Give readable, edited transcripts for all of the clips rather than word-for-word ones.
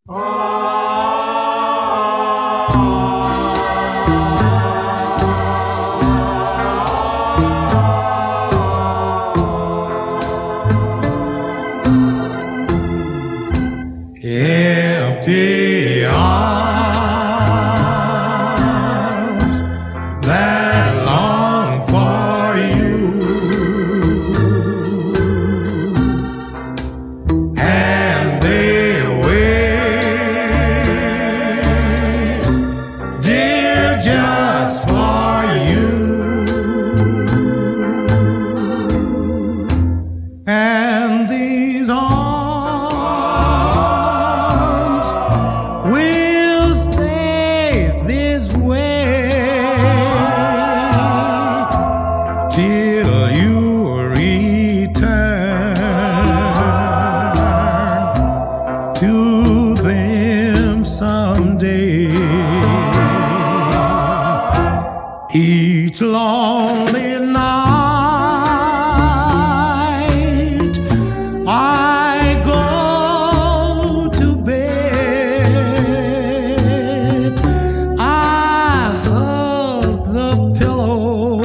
Empty arms that long for you, and they wait, dear, just for you. And these arms will stay this way till you return to them someday. Each lonely night I go to bed, I hug the pillow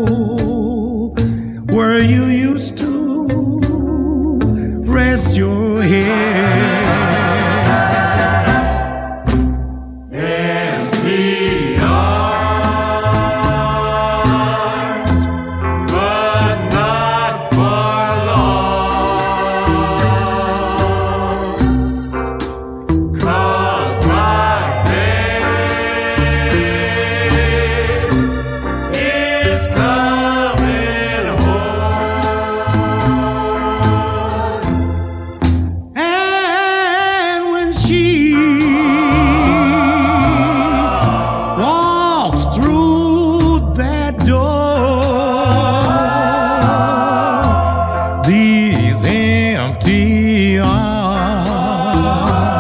where you used to rest your head. Empty arms, but not for long, 'cause my babe is coming home. And when she walks through that door, these empty arms